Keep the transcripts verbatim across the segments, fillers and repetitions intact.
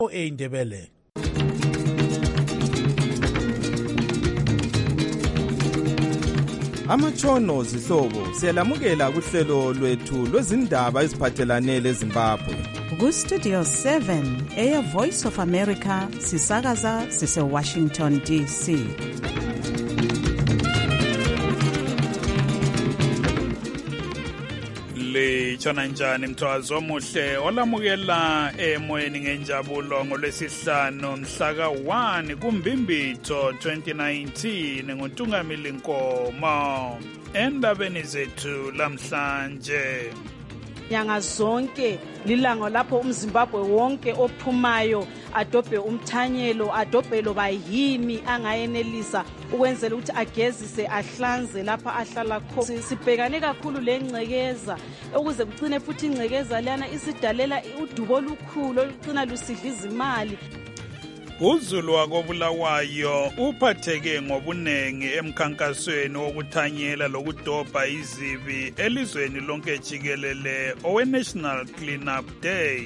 eindebele. Amatshono zihlobo siyalamukela kuhlelo lwethu lwezindaba eziphathelane leZimbabwe. Ku Studio seven, Air Voice of America, sisakaza sise Washington D C. Le chona njani mthwazi omuhle olamukela emoyeni ngenjabulo ngolwesihlanu mhla ka one kuMbimbitho twenty nineteen nguNtungamili Nkomo. Endabeni zethu lamhlanje, nyanga zonke lilanga lapho umZimbabwe wonke ophumayo adobhe umthanyelo, adobhelo bayini angayenelisa ukwenzela ukuthi agezise ahlanze lapha ahlala khona. Sibhekane kakhulu lengcekeza ukuze kucine futhi ingcekeza lana isidalela udubo olukhulu olucina lusidla izimali. uZulu wakobulawayo uphatheke ngobunengi emkhankasweni wokuthanyela lokudobha izibi elizweni lonke jikelele owe National Clean Up Day.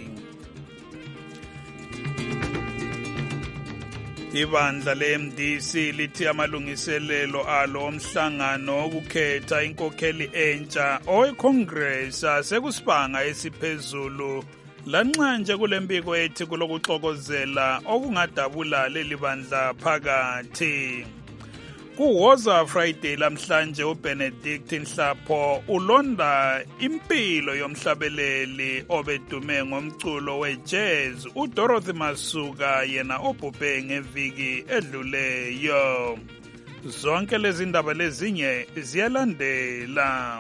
Ibandla le-M D C lithi amalungiselelo alo omhlangano wokukhetha inkokheli entsha oweCongress asekusibanga esiphezulu lanxanje kulembiko ethi kulokuxokozela okungadabula leli bandla phakathi. Kuwoza Friday lamhlanje uBenedict Nhlapho ulonda impilo yomhlabeleli obedume ngomculo wejazz uDorothy Masuka yena obhubhe ngeviki edluleyo. Zonke lezi ndaba lezinye ziyalandela.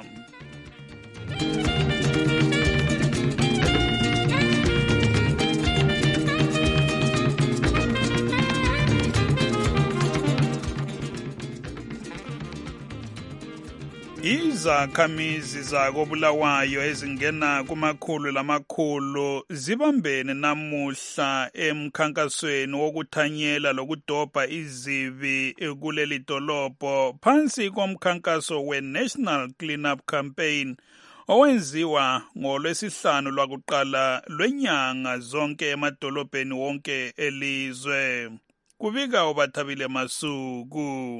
Izakhamizi zakobulawayo ezingena kumakhulu lamakhulu zibambene namuhla emkhankasweni wokuthanyela lokudobha izibi kuleli dolobho phansi komkhankaso we-National Clean Up Campaign owenziwa ngolwesihlanu lwakuqala lwenyanga zonke emadolobheni wonke elizwe. Kubika uBathabile Masuku.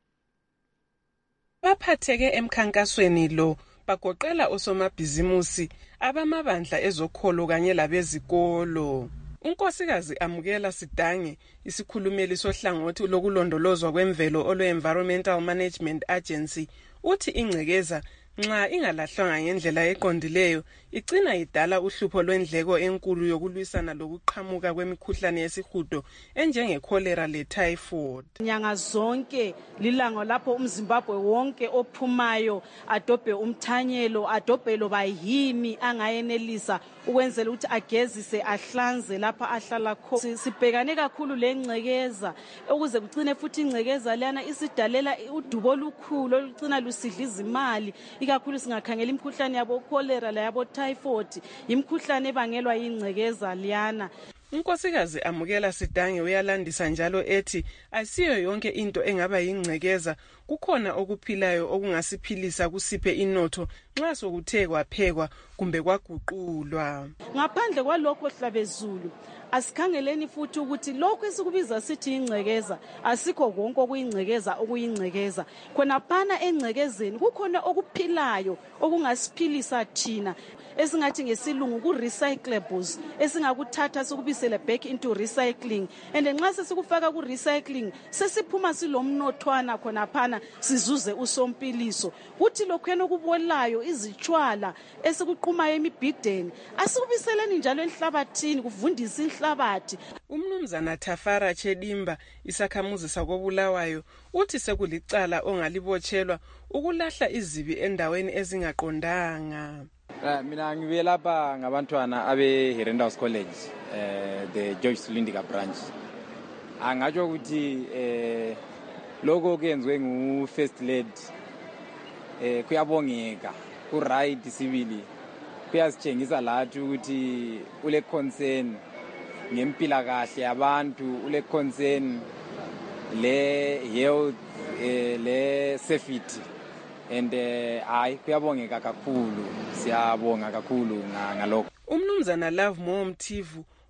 Baphatheke emkhankasweni lo bagoqela osomabhizimusi abamabandla ezokholo kanye labezikolo. Unkosikazi Amukela Sidange, isikhulumeli sohlangothi lokulondolozwa kwemvelo olwe-Environmental Management Agency, uthi ingcekeza nxa ingalahlwanga ngendlela eqondileyo igcina idala uhlupho lwendleko enkulu yokulwisana lokuqhamuka kwemikhuhlane yesihudo enjenge-cholera le-typhoid. Nyanga zonke lilanga lapho umZimbabwe wonke ophumayo adobhe umthanyelo, adobhelo bayini angayenelisa ukwenzela ukuthi agezise ahlanze lapha ahlala khona. Sibhekane kakhulu lengcekeza ukuze kucine futhi ingcekeza lana isidalela udubo olukhulu olucina lusidla izimali, ikakhulu singakhangela imikhuhlane yabo cholera layabo typhoid, imikhuhlane ebangelwa yingcekeza liyana. Unkosikazi Amukela Sidange uyalandisa njalo ethi asiyo yonke into engaba yingcekeza, kukhona okuphilayo okungasiphilisa kusiphe inotho nxa sokuthe kwaphekwa kumbe kwaguqulwa. Ngaphandle kwalokho hlabezulu asikhangeleni futhi ukuthi lokho esikubiza sithi ingcekeza asikho konke okuyingcekeza okuyingcekeza. Khona phana engcekezeni kukhona okuphilayo okungasiphilisa thina esingathi ngesilungu ku-recyclables esingakuthatha sikubisele back into recycling, and nxa sesikufaka ku-recycling sesiphuma silomnothwana khona phana sizuze usompiliso. Kuthi lokhwena okubolayo izitshwala esikuqumayo emibhideni asikubiseleni njalo enhlabathini kuvundisa inhlabathi. Umnumzana Thafara Chedimba, isakhamuzi sakobulawayo, uthi sekulicala ongalibotshelwa ukulahla izibi endaweni ezingaqondanga. Uh, mina ngibuye lapha ngabantwana abe Herendaus College, uh, the George Sulindika branch. Angatsho ukuthi eh lokho kuyenzwe ngu first lady eh kuyabongeka ku right sibili kuyasitshengisa lathi ukuthi ule concern ngempila kahle yabantu, ule concern le health eh, le safety, and hayi uh, kuyabongeka kakhulu, siyabonga kakhulu ngalokho. Umnumzana Love Mo Mthivu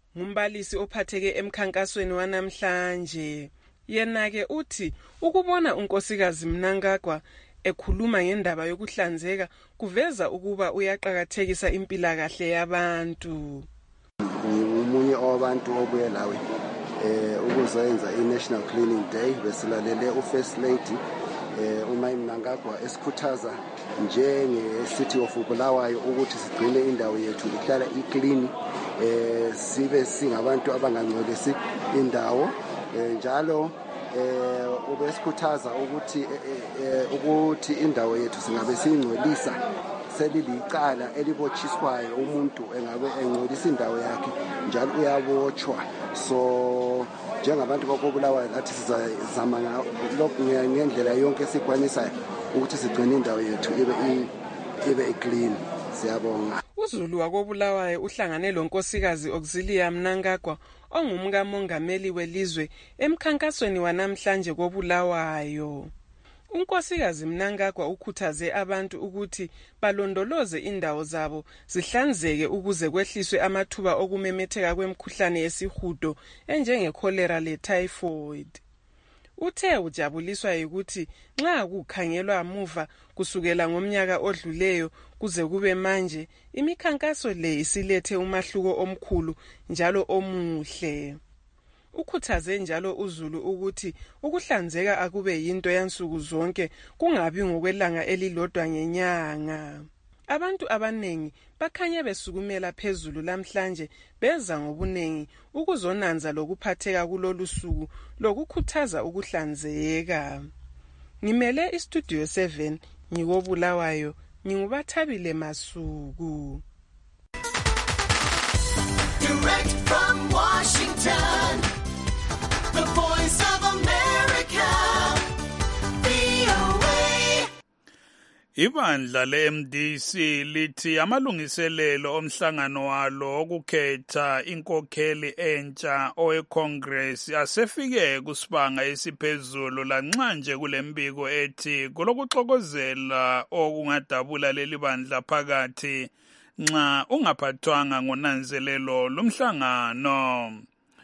ngumbalisi ophatheke emkhankasweni wanamhlanje. Yena-ke uthi ukubona unkosikazi Mnangagwa ekhuluma ngendaba yokuhlanzeka kuveza ukuba uyaqhakathekisa impilakahle yabantu. Umunye wabantu obuye lawe eh ukuzenza i-National Cleaning Day besilalele u-First Lady eh uMay Mnangagwa esikhuthaza njenge-City of Bulawayo ukuthi sigcine indawo yethu ihlala i-clean, eh sibe singabantu abangangcolisi indawo, njalo eh ubesikhuthaza ukuthi ukuthi indawo yethu singabe singcolisa selilicala elibotshiswayo, umuntu engabe engcolisa indawo yakhe njalo uyabotshwa. So njengabantu bakobulawayo lathi sizazama ngendlela yonke esikwanisayo ukuthi sigcine indawo yethu ibe ibe clean. Siyabonga. uZulu wakobulawayo uhlangane lonkosikazi Auxilia Mnangagwa ongumka mongameli welizwe emkhankasweni wanamhlanje kobulawayo. Unkosikazi Mnangagwa ukhuthaze abantu ukuthi balondoloze indawo zabo zihlanzeke ukuze kwehliswe amathuba okumemetheka kwemikhuhlane yesihudo enjenge cholera le typhoid. Uthe ujabuliswa ukuthi nxa kukhangelwa amuva kusukela ngomnyaka odluleyo kuze kube manje imikhankaso le isilethe umahluko omkhulu njalo omuhle. Ukhuthaze njalo uZulu ukuthi ukuhlanzeka akube yinto yansuku zonke, kungabi ngokwelanga elilodwa ngenyanga. Abantu abanengi bakhanye besukumela phezulu lamhlanje beza ngobunengi ukuzonanza lokuphatheka kulolu suku lokukhuthaza ukuhlanzeka. Ngimele istudio seven ngikobulawayo, ngingubathabile Masuku. Direct from Washington, the voice of America, V O A. Ibandla le-M D C lithi amalungiselelo omhlangano walo okukhetha inkokheli entsha oweCongress asefike kusibanga esiphezulu lanxa nje kulembiko ethi kulokuxokozela okungadabula leli bandla phakathi nxa ungaphathwanga ngonanzelelo lomhlangano.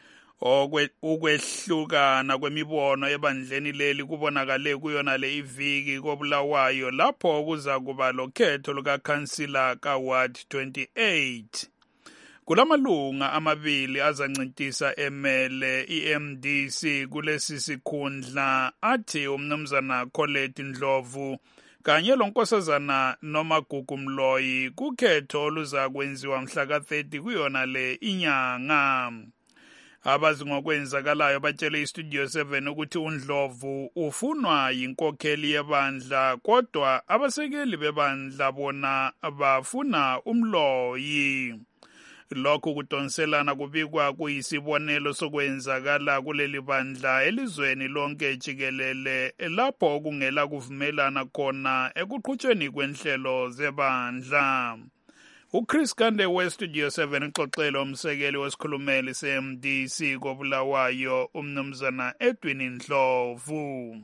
Ukwehlukana kwemibono ebandleni leli kubonakale kuyona le iviki kobulawayo lapho kuza kuba lokhetho lukakhansila kaWard twenty-eight. Kulamalunga amabili azancintisa emele i-M D C kulesi sikhundla, athi umnumzana Colette Ndlovu kanye lonkosazana Nomagugu Mloyi kukhetho oluza kwenziwa mhla ka thirty kuyona le inyanga. Abazi ngokwenzakalayo batshele iStudio seven ukuthi uNdlovu ufunwa yinkokheli yebandla, kodwa abasekeli bebandla bona bafuna uMloyi. Lokhu kudonselana kubikwa kuyisibonelo sokwenzakala kuleli bandla elizweni lonke jikelele lapho kungela kuvumelana khona ekuqhutshweni kwenhlelo zebandla. uChris Kande weStudio seven uxoxela umsekeli wesikhulumeli se-M D C kobulawayo umnumzana Edwin Ndlovu.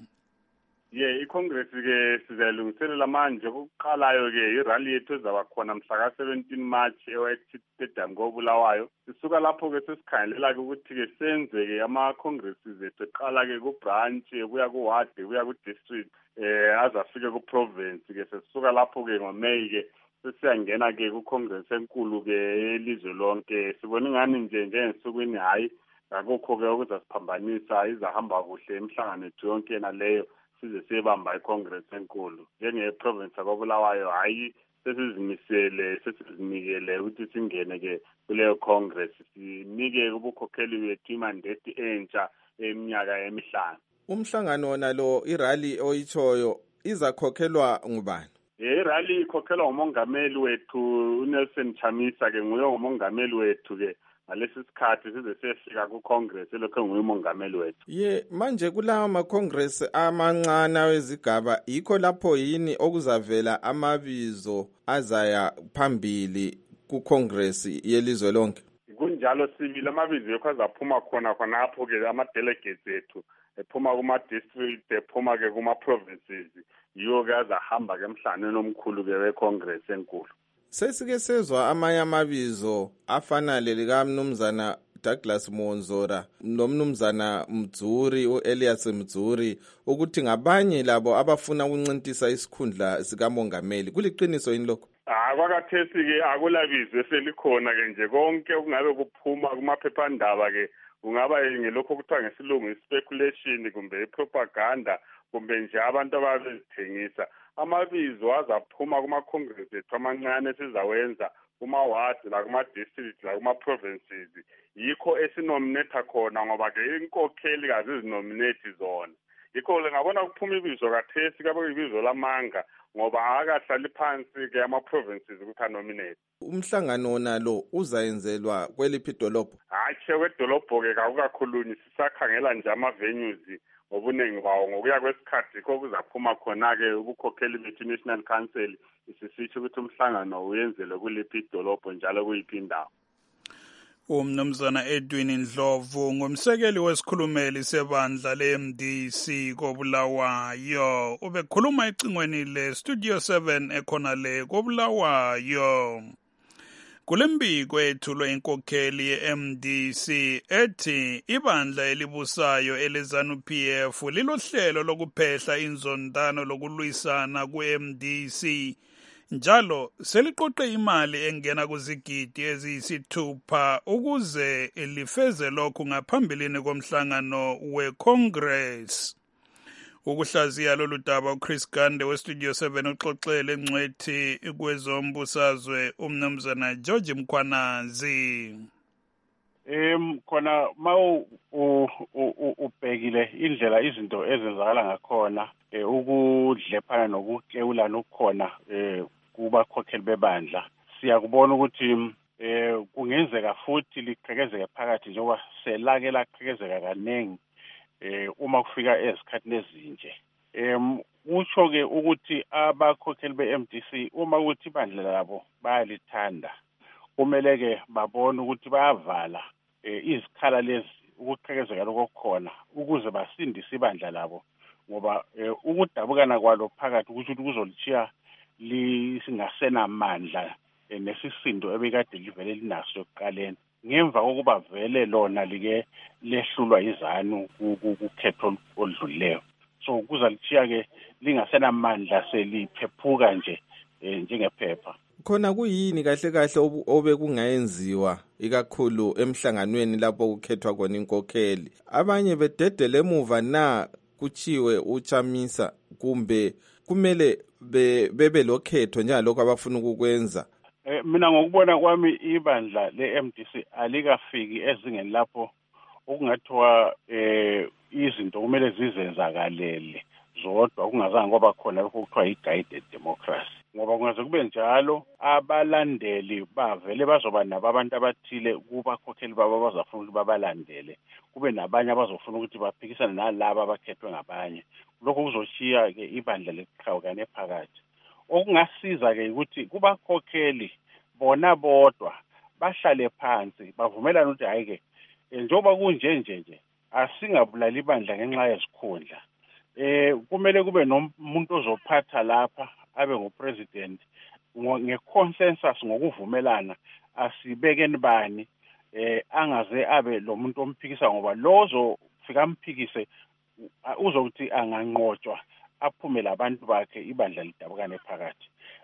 Ye iCongress ke sizalungiselela manje ukuqalayo ke irally yethu ezaba khona mhla ka seventeen March eWhite Stadium kobulawayo. Sisuka lapho ke sesikhangelela ke ukuthi ke senze ke ama congresses ethu eqala ke ku branch kuya ku ward kuya ku district eh azafike ku province ke sisuka lapho ke ngoMay ke sesiyangena ke ku congress enkulu ke elizwe lonke. Sibona ngani nje nje ensukwini hayi akukho ke ukuzasiphambanisa, izahamba kuhle emhlangano ethu yonke naleyo size sibamba iCongress enkulu njenge-province yakobulawayo. Hayi sesizimisele sesizinikele ukuthi singene ke kuleyo Congress, sinike ubukhokheli bethu imandate entsha eminyaka emihlanu. Umhlangano wona lo irally oyithoyo izakhokhelwa ngubani? irally ikhokhelwa umongameli wethu uNelson Chamisa, ke nguye umongameli wethu ke ngalesi sikhathi size sefika ku-Congress lokho nguye umongameli wethu. Ye manje kulawa ma-Congress amancane wezigaba yikho lapho yini okuzavela amabizo azaya phambili ku-Congress yelizwe lonke? Kunjalo sibili amabizo yokho azaphuma khona khonapho ke ama-delegates ethu ephuma kuma-district ephuma ke kuma-provinces, yiwo ke azahamba ke emhlanganweni omkhulu ke we-Congress enkulu. Sesike sezwa amanye amabizo afana lelikamnumzana Douglas Monzora nomnumzana Mdzuri uElias Mdzuri ukuthi ngabanye labo abafuna ukuncintisa isikhundla sikamongameli. Kuliqiniso yini lokho? Ah, kwakathesi ke akulabizwe selikhona ke nje konke okungabe kuphuma kumaphephandaba ke kungaba ngelokho kuthiwa ngesilungu speculation kumbe propaganda kumbe nje abantu ababezithengisa. Amabizo azaphuma kuma-congress ethu amancane sizawenza kuma-ward la kuma-district la kuma-provinces yikho esinominatha khona ngoba ke inkokheli kazizinominate zona. Yikho ngabona kuphuma ibizo kathesi kabe ibizo lamanga ngoba akahlali phansi ke ama-provinces ukuthi anominate. Umhlangano nalo uzayenzelwa kweliphi idolobho? Hayi kwedolobho ke kakukakhulunyi sisakhangela nje ama-venues ngobuningi bawo ngokuya kwesikhathi ko kuzaphuma khona-ke ubukhokheli bethu National Council isisitsho ukuthi umhlangano uyenzelwe kuliphi idolobho njalo kuyiphi indawo. Umnumzana Edwin Ndlovu ngumsekeli wesikhulumeli sebandla le-M D C koBulawayo ubekhuluma ecingweni le-Studio seven ekhona le koBulawayo. Kulembiko ethulwe inkokheli ye-M D C ethi ibandla elibusayo eleZANU P F lilohlelo lokuphehla inzondano lokulwisana ku-M D C njalo seliqoqe imali engena kuzigidi eziyisithupha ukuze lifeze lokhu ngaphambilini komhlangano we-Congress. Ukuhlaziya lolu daba uChris Gande weStudio seven uxoxele ngcwethi kwezombusazwe umnumzana George Mkhwanazi. Em khona mawu ubhekile indlela izinto ezenzakala ngakhona ukudlephana nokuklewula nokukhona kubakhokheli bebandla siyakubona ukuthi eh kungenzeka futhi liqhekezeke phakathi njengoba selake laqhekezeka kaningi eh uma kufika ezikhathini ezinje. Em utsho ke ukuthi abakhokheli be-M D C uma ukuthi ibandla labo bayalithanda kumele ke babone ukuthi bayavala izikhala lezi ukuqhekezeka lokukhona ukuze basindise ibandla labo ngoba ukudabukana kwalo phakathi ukuthi kuzolichiya lisingasena amandla nesisindo ebekade livele linaso ekuqaleni ngemva kokuba vele lona like lehlulwa izanu ukukhetho oludlulileyo. So kuzalichiya ke lingasena amandla seliphephuka nje njengephepha. Khona kuyini kahle kahle obekungayenziwa ikakhulu emhlanganweni lapho kukhethwa khona inkokheli? Abanye bededele emuva na kuchiwe uChamisa kumbe kumele bebe lokhetho njalokho abafuna ukukwenza? Eh mina ngokubona kwami ibandla le-M D C alikafiki ezingeni lapho okungathiwa eh izinto kumele zizenzakalele zodwa kungazange ngoba khona lokho kuthiwa i-guided democracy. Ngoba kungaze kube njalo abalandeli bavele bazoba nabo abantu abathile kubakhokheli babo bazafuna ukuthi babalandele kube nabanye abazofuna ukuthi baphikisane nalabo abakhethwe ngabanye. Lokho kuzoshiya ke ibandla leqhawukane phakathi. Okungasiza ke ukuthi kubakhokheli bona bodwa bahlale phansi bavumelana ukuthi hayi ke njengoba kunje nje nje asingabulali ibandla ngenxa yezikhundla. Eh kumele kube nomuntu ozophatha lapha abe ngopresident ngeconsensus ngokuvumelana asibekeni bani eh angaze abe lo muntu omphikisa ngoba lozo fika amphikise uzokuthi anganqotshwa aphume labantu bakhe ibandla lidabukane phakathi.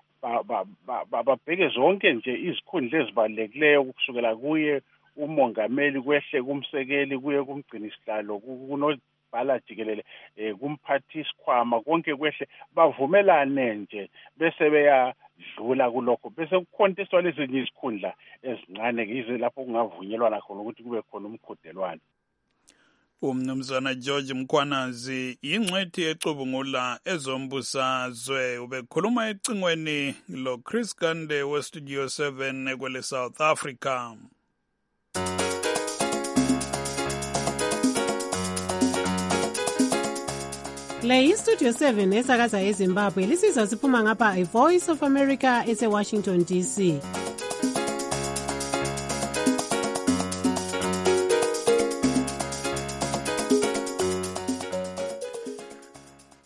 Babheke zonke nje izikhundla ezibalulekileyo kusukela kuye umongameli kwehle kumsekeli kuye kumgcini sihlalo kunobhala jikelele kumphathi isikhwama konke kwehle bavumelane nje bese beyadlula kulokho bese kukhontiswa lezi izikhundla ezincane yize lapho kungavunyelwana khona ukuthi kube khona umqhudelwano. Umnumzana George Mkhwanazi ingcwethi ecubungula ezombusazwe ubekhuluma ecingweni lo Chris Gande we Studio seven ekwele South Africa. Le iStudio seven esakaza eZimbabwe lisizwa siphuma ngapha iVoice of America ese Washington D C.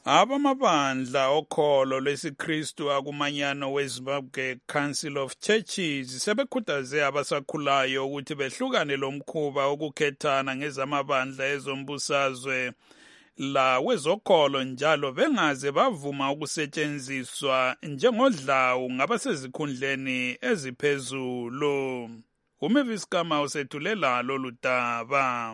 Abamabandla okholo lwesiKristu akumanyano weZimbabwe Council of Churches sebekhuthaze abasakhulayo ukuthi behlukane lomkhuba okukhethana ngezamabandla ezombusazwe la wezokholo njalo bengaze bavuma ukusetshenziswa njengodlawu ngabasezikhundleni eziphezulu. Umavis Kama usethulela lolu daba.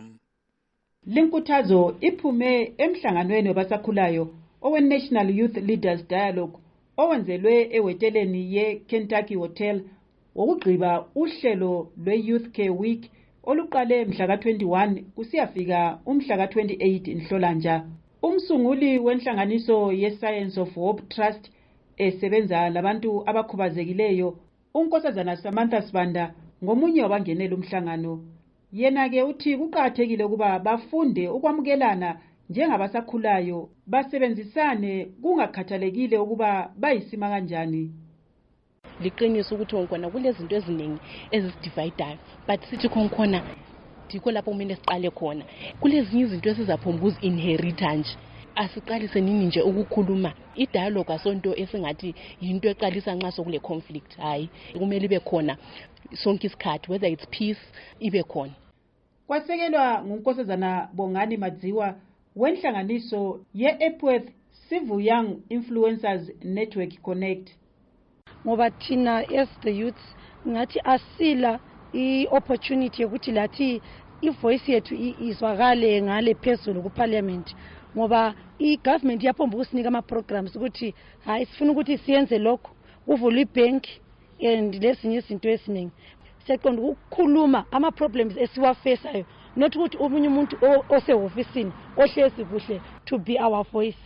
Linkuthazo iphume emhlanganweni wabasakhulayo owe-National Youth Leaders Dialogue owenzelwe eweteleni ye-Kentucky Hotel wokugqiba uhlelo lwe-Youth Care Week oluqale mhla ka twenty-one kusiyafika umhla ka twenty-eight Nhlolanja. Umsunguli wenhlanganiso ye-Science of Hope Trust esebenza labantu abakhubazekileyo uNkosazana Samantha Sibanda ngomunye wabangenela umhlangano. Yena-ke uthi kuqakathekile ukuba bafunde ukwamukelana njengabasakhulayo basebenzisane kungakhathalekile ukuba bayisima kanjani. Liqiniso ukuthi ngonkona kulezinto eziningi ezisidividayo but sithi khonkhona dikho lapho kumele siqale khona. Kulezinye izinto esizaphombuza inherita nje. Asiqalise nini nje ukukhuluma i-dialogue asonto esingathi yinto eqalisa nxa sokule conflict. Hayi, kumele ibe khona sonke isikhathi, whether it's peace ibe khona. Kwasekelwa nguNkosazana Bongani Madziwa wenhlanganiso ye-Epworth Civil Young Influencers Network Connect. Ngoba thina as the youth ngathi asila i-opportunity yokuthi lathi i-voice yethu izwakale ngale phezulu ku-parliament. Ngoba i-government yaphomba ukusinika ama-programs ukuthi hayi sifuna ukuthi siyenze lokho kuvulwe i-bank and lezinye izinto eziningi. Siyaqonda ukukhuluma ama-problems esiwafesayo not ukuthi omunye umuntu osehofisini ohlezi kuhle to be our voice.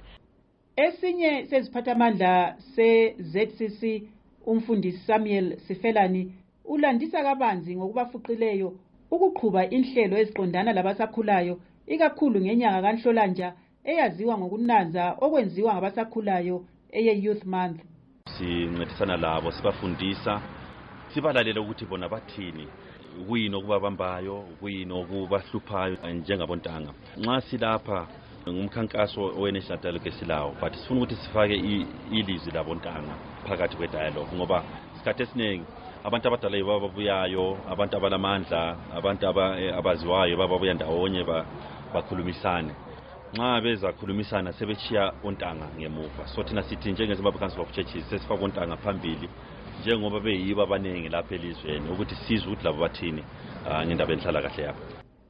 Esinye seziphathamandla se-Z C C umfundisi Samuel Sifelani ulandisa kabanzi ngokubafuqileyo ukuqhuba inhlelo eziqondana labasakhulayo ikakhulu ngenyanga kaNhlolanja eyaziwa ngokunanza okwenziwa ngabasakhulayo eye-Youth Month. Sincedisana labo sibafundisa sibalalele ukuthi bona bathini kuyini okubabambayo kuyini okubahluphayo njengabontanga. Nxa silapha ngumkhankaso owe-National Dialogue esilawo but sifuna ukuthi sifake ilizwi labontanga phakathi kwe-dialogue ngoba isikhathi esiningi abantu abadala yibo ababuyayo, abantu abalamandla, abantu abaziwayo bababuya ndawonye bakhulumisane. Nxa beza khulumisana sebechiya ontanga ngemuva. So thina sithi njengeZimbabwe Council of Churches sesifaka ontanga phambili njengoba beyiba abaningi lapha elizweni ukuthi sizwe ukuthi labo bathini ngendaba enhlala kahle yabo.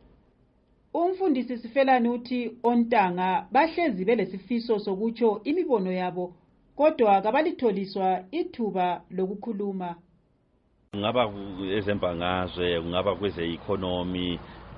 Umfundisi Sifelani uthi ontanga bahlezi belesifiso sokutsho imibono yabo kodwa kabalitholiswa ithuba lokukhuluma. Ngaba ezembangazwe, ngaba kweze economy,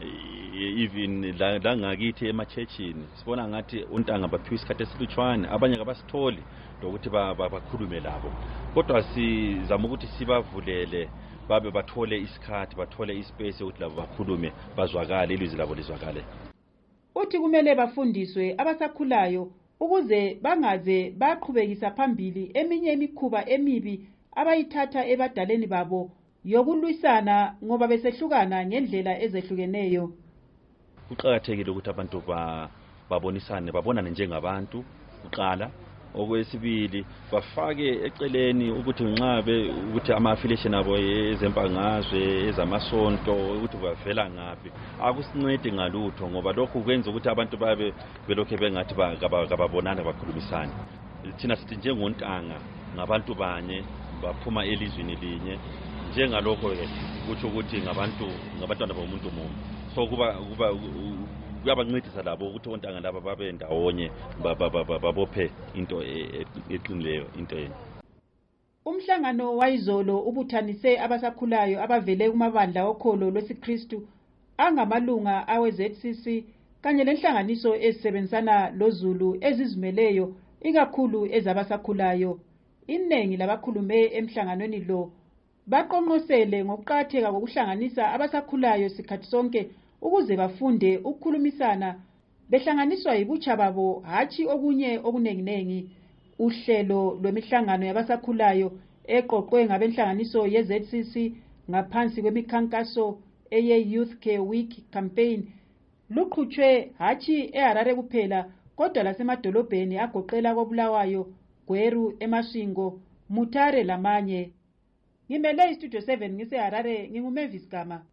even la ngakithi ema-churchini sibona ngathi ontanga baphiwa isikhathi esilutshwane, abanye kabasitholi lokuthi bakhulume labo. Kodwa sizama ukuthi sibavulele babe bathole isikhathi, bathole ispace ukuthi labo bakhulume, bazwakale, ilizwi labo lizwakale. Uthi kumele bafundiswe abasakhulayo ukuze bangaze baqhubekisa phambili eminye imikhuba emibi abayithatha ebadaleni babo yokulwisana ngoba besehlukana ngendlela ezehlukeneyo. Kuqakathekile ukuthi abantu babonisane, babonane njengabantu uqala. Okwesibili bafake eceleni ukuthi nxabe ukuthi ama-affiliation abo ezempangazwe ezamasonto ukuthi bavela ngaphi akusincede ngalutho ngoba lokhu kwenza ukuthi abantu babe belokhe bengathi kababonana bakhulumisane. Thina sithi njengontanga ngabantu banye baphuma elizweni linye njengalokho ke kuthi ukuthi ngabantu ngabantwana bomuntu munye. So kuba kuba kuyabancedisa labo ukuthi ontanga laba babe ndawonye babophe into eqinileyo into yeni. Umhlangano wayizolo ubuthanise abasakhulayo abavele kumabandla okholo lwesiKristu angamalunga awe-Z C C kanye lenhlanganiso ezisebenzisana loZulu ezizimeleyo ikakhulu ezabasakhulayo. Iningi labakhulume emhlanganweni lo baqonqosele ngokuqhatheka kokuhlanganisa abasakhulayo sikhathi sonke ukuze bafunde ukukhulumisana behlanganiswa yibutsha babo hathi okunye okuninginengi. Uhlelo lwemihlangano yabasakhulayo eqoqwe ngabenhlanganiso ye-Z C C ngaphansi kwemikhankaso eye-Youth Care Week campaign luqhutshwe hathi eHarare kuphela kodwa lasemadolobheni agoqela koBulawayo, Gweru, eMashingo, Mutare lamanye. Ngimele iStudio seven ngise-Harare, nginguMavis Gama.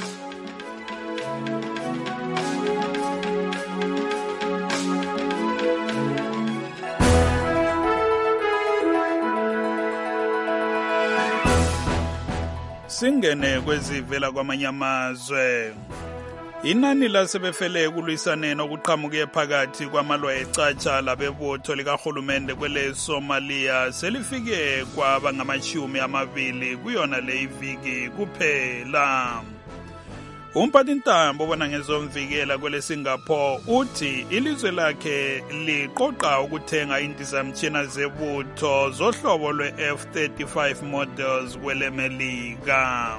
Singene kwezivela kwamanye amazwe. Inani lasebefele kulwisaneni okuqhamuke phakathi kwamalwa ecatsha labebutho likahulumende kwele Somalia selifike kwaba ngamashumi amabili kuyona le iviki kuphela. Umphathintambo obona ngezomvikela kwele Singapore uthi ilizwe lakhe liqoqa ukuthenga indizamtshina zebutho zohlobo lwe-F thirty-five models kwele Melika.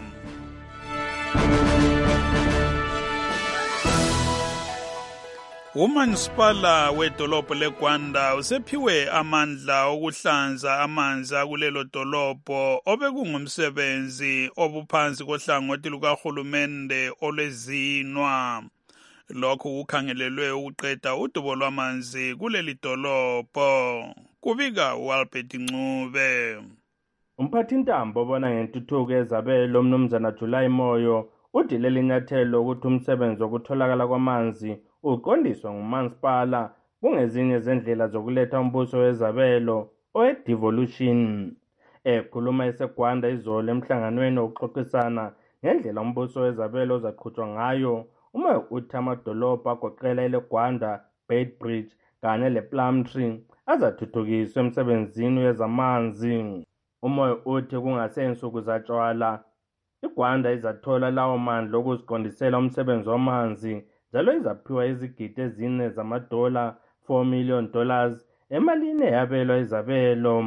Umasipala wedolobho leGwanda usephiwe amandla okuhlanza amanzi akulelo dolobho obekungumsebenzi obuphansi kohlangothi lukahulumende olwezinwa. Lokhu kukhangelelwe ukuqeda udubo lwamanzi kuleli dolobho. Kubika uAlbert Ncube. Umphathintambo obona ngentuthuko ezabelo umnumzana July Moyo uthi leli nyathelo ukuthi umsebenzi wokutholakala kwamanzi uqondiswa ngumasipala kungezinye zendlela zokuletha umbuso wezabelo owe-devolution. Ekhuluma eseGwanda izolo emhlanganweni wokuxoxisana ngendlela umbuso wezabelo ozaqhutshwa ngayo, uMoyo uthi amadolobha agoqela eleGwanda, Beitbridge kanye lePlumtree azathuthukiswa emsebenzini wezamanzi. Umoyo uthi kungasensuku zatshwala iGwanda izathola lawo mandla okuziqondisela umsebenzi wamanzi, njalo izaphiwa izigidi ezine zamadola four million dollars emalini eyabelwa izabelo.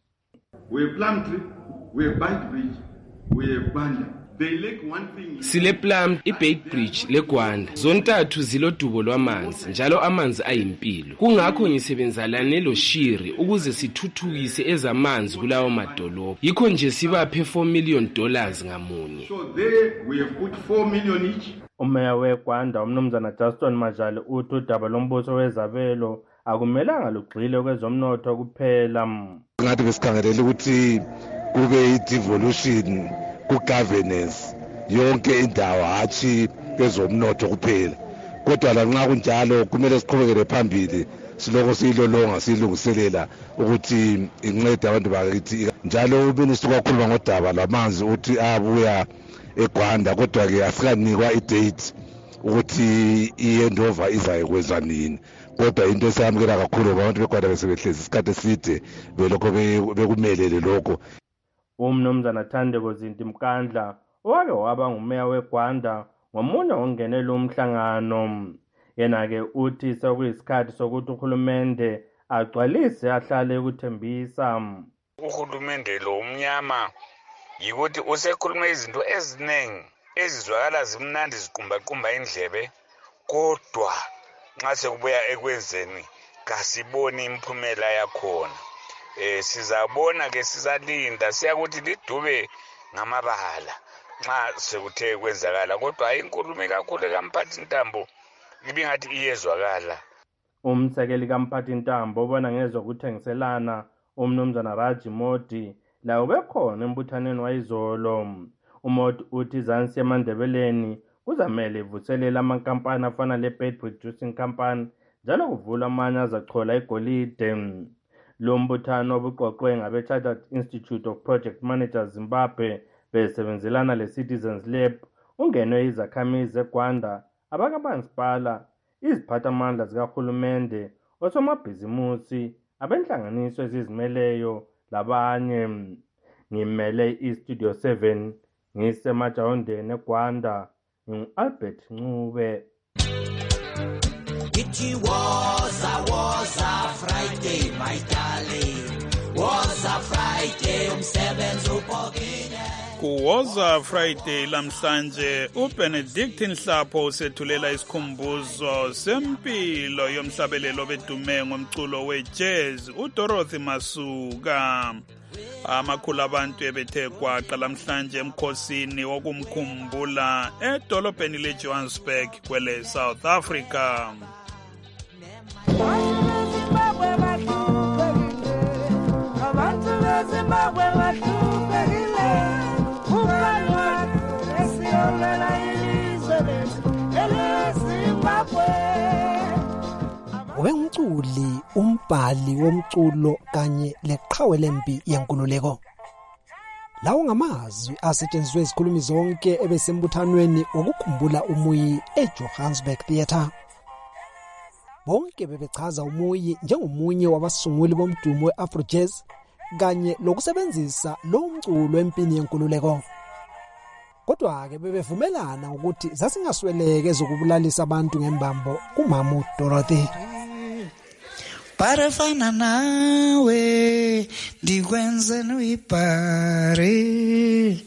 We Plumtree, we Beitbridge, we Gwanda. They lack one thing. Sile Plum, iBeitbridge leGwanda zontathu zilodubo lwamanzi njalo amanzi ayimpilo. Kungakho ngisebenzalane loShiri ukuze sithuthukise ezamanzi kulawo madolobha. Yikho nje sibaphe four million dollars ngamunye. So there we have put four million each. Umeya weGwanda umnumzana Justin Majali uthi udaba lombuso wezabelo akumelanga lugxile kwezomnotho kuphela. Ngathi besikhangelela ukuthi kube i-devolution ku-governance yonke indawo hathi kwezomnotho kuphela, kodwa lanxa kunjalo kumele siqhubekele phambili siloko siyilolonga siyilungiselela ukuthi incede abantu bakithi. Njalo uminister kwakhuluma ngodaba lwamanzi uthi abuya eGwanda, kodwa ke asikanikwa idate ukuthi i-handover izayikwenza nini, kodwa into esiyamukela kakhulu abantu beGwanda besebehlezi isikhathi eside belokho bekumelele lokho. Umnumzana Thandeko Zinti Mkandla owake waba ngumeya weGwanda ngomunye ongenela umhlangano. Yena-ke uthi sekuyisikhathi sokuthi uhulumende agcwalise ahlale ekuthembisa. Uhulumende lo umnyama yikuthi usekhulume izinto eziningi ezizwakala zimnandi ziqumbaqumba indlebe, kodwa nxa sekubuya ekwenzeni kasiboni imphumela yakhona. Eh sizabona ke sizalinda siyakuthi lidube ngamabala nxa sekuthe kwenzakala, kodwa inkulumo kakhulu kaMphathintambo ibingathi iyezwakala. Umsekeli kaMphathintambo obona ngezokuthengiselana umnumzana Raji Modi lawo bekhona embuthaneni wayizolo. uModi uthi izansi emandebeleni kuzamele ivuselela amankampani afana leBeitbridge Juicing Company njalo kuvula amanye azachola igolide. Lo mbuthano obuqoqwe ngabe-Chartered Institute of Project Managers Zimbabwe besebenzelana le-Citizens Lab ungenwe izakhamizi zeGwanda, abakamasipala, iziphathamandla zikahulumende, osomabhizimusi, abenhlanganiso ezizimeleyo labanye. Ngimele iStudio seven ngisemajawondeni eGwanda, ngingu-Albert Ncube. It was a was a Friday, my darling. Was a Friday, umsebenzi upokile. Kuwoza Friday lamhlanje uBenedict Nhlapho usethulela isikhumbuzo sempilo yomhlabelelo bedume ngomculo wejazz uDorothy Masuka. Amakhulu abantu ebethe kwaqa lamhlanje emkhosini wokumkhumbula edolobheni leJohannesburg kwele South Africa. umculi, umbhali womculo kanye leqhawe lempi yenkululeko. Lawo ngamazwi asetshenziswe izikhulumi zonke ebesembuthanweni wokukhumbula uMuyi eJohannesburg Theatre. Bonke bebechaza uMuyi njengomunye wabasunguli bomdumo weAfrojazz kanye lokusebenzisa lo mculo empini yenkululeko. Kodwa ke bebevumelana ukuthi zasingasweleke zokubulalisa abantu ngembambo kuMama Dorothy. Parafana nawe ndikwenze nuyipare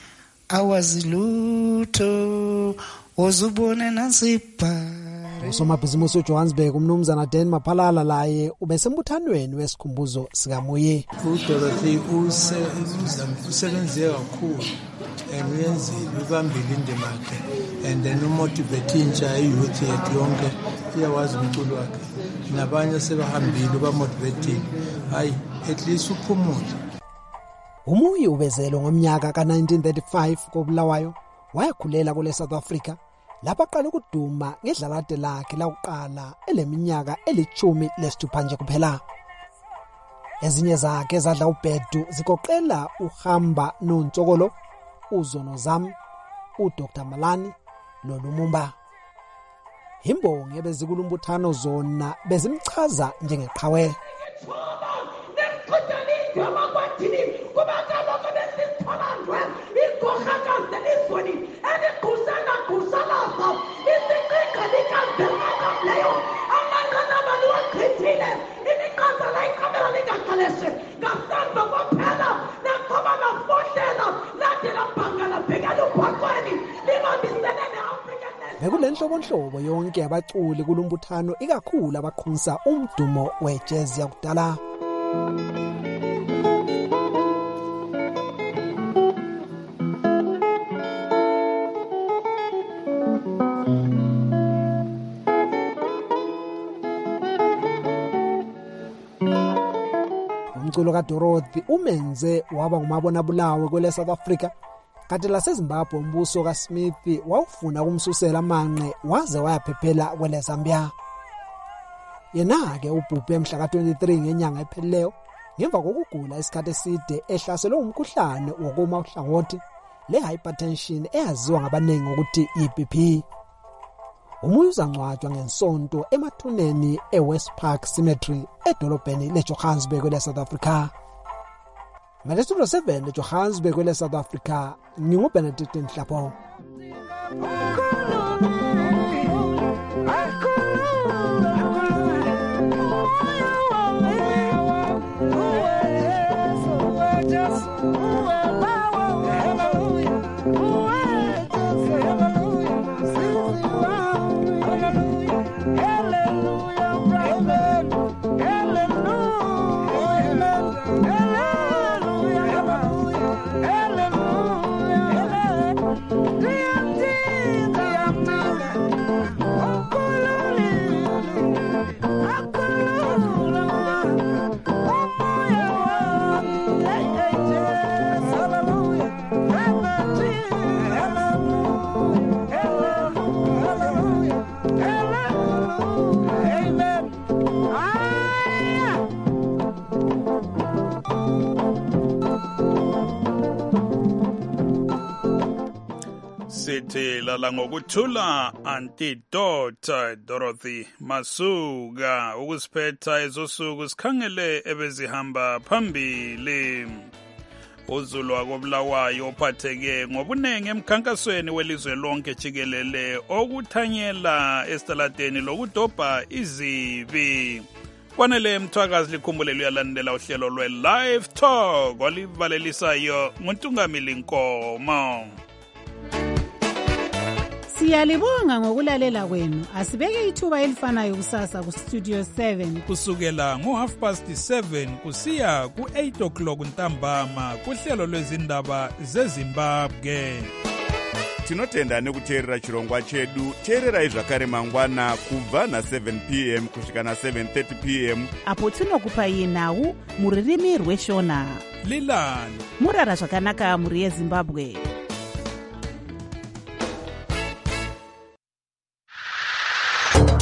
awazilutho ozubone nasipare. Usomabhizimusi uJohannesburg umnumzana Dan Maphalala laye ubesembuthanweni wesikhumbuzo sikaMuyi. uDorothy usebenze kakhulu emyenzini ubambile indima yakhe and then umotivate intsha youth yethu yonke iyawazi umculo wakhe nabanye sebahambile bamotivate hayi at least uphumule. uMuyi ubezelo ngomnyaka ka nineteen thirty-five koBulawayo wayakhulela kule South Africa lapha aqala ukuduma ngedlalade lakhe lakuqala eleminyaka elithumi lesithupha nje kuphela. Ezinye zakhe zadla ubhedu zikoqela uHamba noNtsokolo, uZono Zam, uDoctor Malani noLumumba. Imbongi ebezikulumbuthano zona bezimchaza njengeqhawe. Bekulenhlobonhlobo yonke abaculi kulumbuthano ikakhulu abaqhunsa umdumo wejazz yakudala. Umculo kaDorothy umenze waba ngumabona bulawe kwele South Africa. Kanti laseZimbabwe umbuso kaSmith wawufuna kumsusela amanqe waze wayaphephela kwele Zambia. Yena ke ubhubhe emhla ka twenty-three ngenyanga ephelileyo ngemva kokugula isikhathi eside ehlaselwe umkhuhlane wokuma uhlangothi le hypertension eyaziwa ngabanengi ukuthi i-B P. uMuyi uzangcwatshwa ngensonto emathuneni eWest Park Cemetery edolobheni leJohannesburg kwele South Africa. Studio seven eJohannesburg kwele South Africa nginguBenedict Nhlapo. Sithi lala ngokuthula Antidote Dorothy Masuka ukusiphetha ezosuku sikhangele ebezihamba phambili. Uzulu wakobulawayo ophatheke ngobunenge emkhankasweni welizwe lonke jikelele okuthanyela esitaladeni lokudobha izibi. Kwanele mthwakazi likhumbulelo uyalandela uhlelo lwe-Live Talk olivalelisayo nguNtungamili Nkomo. Siyalibonga ngokulalela kwenu. Asibeke ithuba elifanayo kusasa ku Studio seven kusukela ngo half past seven kusiya ku eight o'clock ntambama kuhlelo lwezindaba zeZimbabwe. Tinotenda nekuteerera chirongwa chedu. Teererai zvakare mangwana kubva na seven p m kusvika na seven thirty p m apo tinokupa yenhau muririmi rweshona. Lilani murara zvakanaka muri yeZimbabwe.